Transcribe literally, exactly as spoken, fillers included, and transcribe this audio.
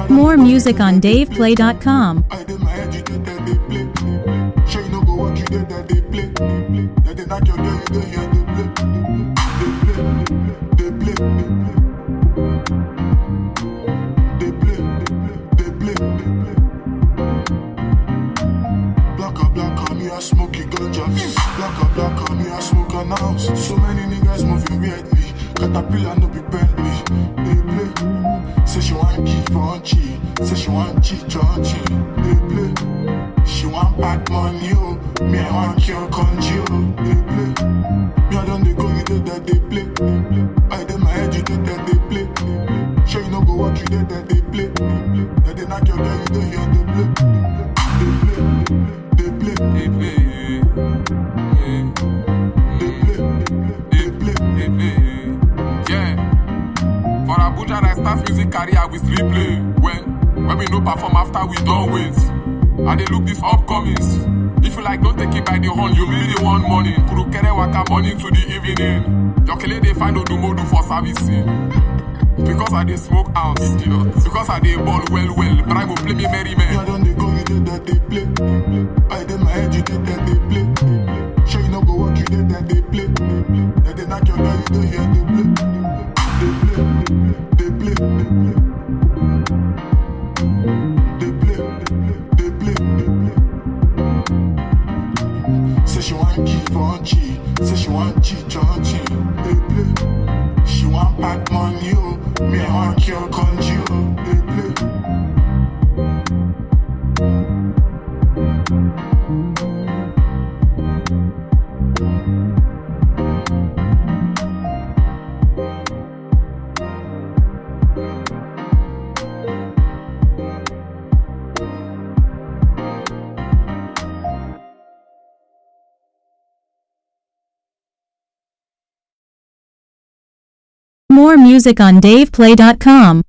More music on dave play dot com. I did my head, you did that they play. Sure you know go work, you did that they play. That they knock your girl, you don't hear they play. They play, they play, they play, they play. Black or black, me a smoky ganja. Black or black, me a smoke an ounce. So many niggas moving weirdly. Caterpillar no be Bentley. They play. Say she want keep on cheat. Say she want cheat on cheat. They play. She want bad money, oh. Me I want cure country, oh. They play. Me I don't they go, you did that they play. I did my head, you did that they play. Sure you know go work, you did that they play. That they knock your girl, you don't hear they play. They play, they play, they play, they play, they play, they play. Yeah. For Abuja, I start music career with three play. When, when we no perform after we don't wait. And they look this upcomings. If you like, don't take it by the horn, you really the one morning. Kurukere waka morning to the evening. Jokele they find Odumodu for servicing. Because I dey smoke ounce, idiot. Because I dey ball well well, but I go play me merry man. You don't they go, you did that they play. I did my head, you did that they play. Sure you know go work, you did that they play. That they knock your girl, you don't hear they play. They play, they play, they play. They play, they play, they play. Say she want keep on cheat. Say she want cheat on cheat. They play. She want bad money, oh. Me I want cure country, oh. They play. More music on dave play dot com.